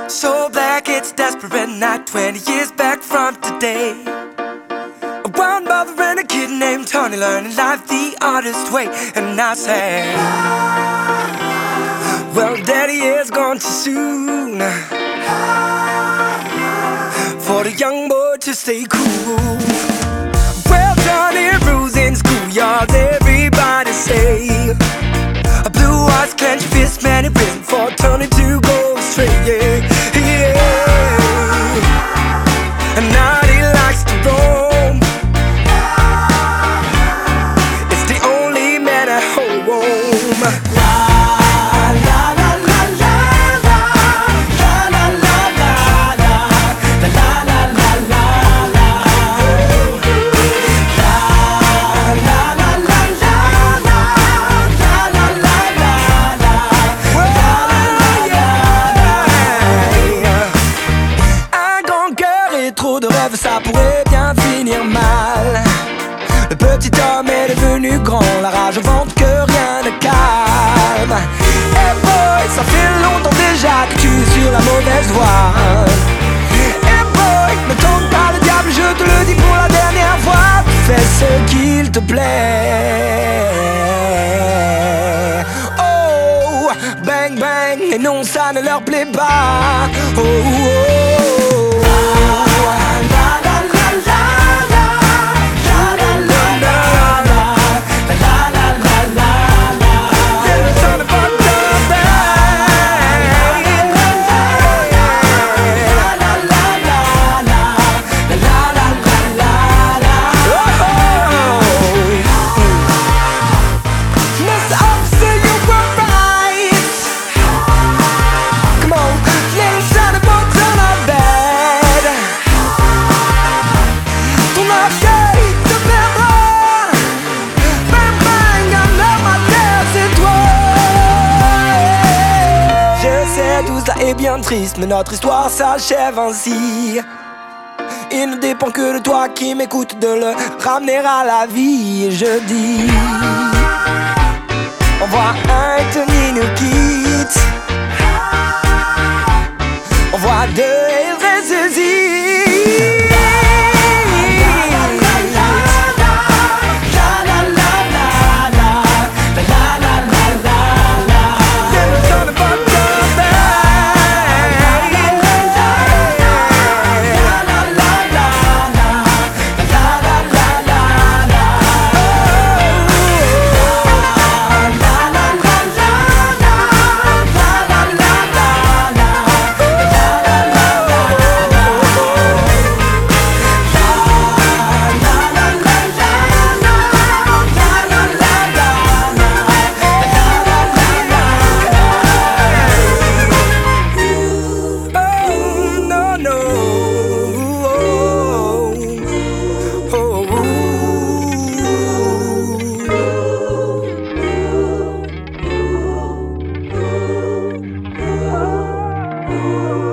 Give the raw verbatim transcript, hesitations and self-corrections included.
So black, it's desperate night, twenty years back from today. A wild mother and a kid named Tony, learning life the artist way. And I say, well, daddy is gone too soon for the young boy to stay cool. Well, Johnny rules in schoolyards, everybody say. A blue eyes, clenched fist, man in prison for Tony to go straight, yeah, yeah. And now he likes to roam. It's the only man at home. La la la la la la la la la la la la la la la la. Trop de rêves, ça pourrait bien finir mal. Le petit homme est devenu grand, la rage au ventre que rien ne calme. Hey boy, ça fait longtemps déjà que tu es sur la mauvaise voie. Hey boy, ne tente pas le diable, je te le dis pour la dernière fois. Fais ce qu'il te plaît. Oh, bang bang, et non ça ne leur plaît pas. Oh, oh, oh. Est bien triste, mais notre histoire s'achève ainsi. Il ne dépend que de toi qui m'écoute de le ramener à la vie. Et je dis, on voit un Tony nous quitte. On voit deux et il ressuscite. Oh